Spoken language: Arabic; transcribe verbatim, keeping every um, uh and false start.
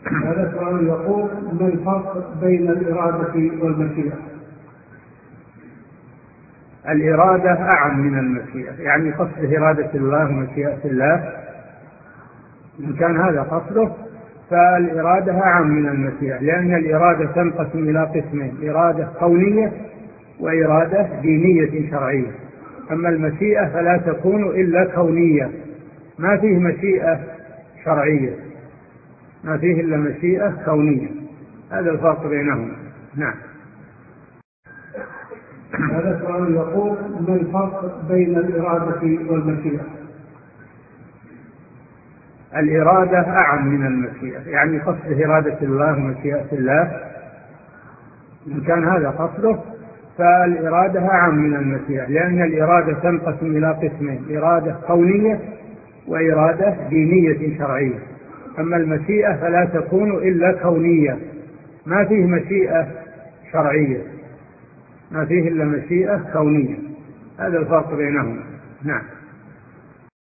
هذا سؤال يقول: ما الفرق بين الإرادة والمشيئة؟ الإرادة أعم من المشيئة، يعني قصد إرادة الله ومشيئة الله، إن كان هذا قصده فالإرادة أعم من المشيئة، لأن الإرادة تنقسم إلى قسمين: إرادة كونية وإرادة دينية شرعية. أما المشيئة فلا تكون إلا كونية، ما فيه مشيئة شرعية، ما فيه إلا مشيئة كونية. هذا الفرق بينهما. نعم. هذا سؤال يقول: ما الفرق بين الإرادة والمشيئة؟ الإرادة أعم من المشيئة، يعني قصد إرادة الله ومشيئة الله، إن كان هذا قصده فالإرادة أعم من المشيئة، لأن الإرادة تنقسم إلى قسمين: إرادة كونية وإرادة دينية شرعية. أما المشيئة فلا تكون إلا كونية، ما فيه مشيئة شرعية، ما فيه إلا مشيئة كونية. هذا الفرق بينهما. نعم.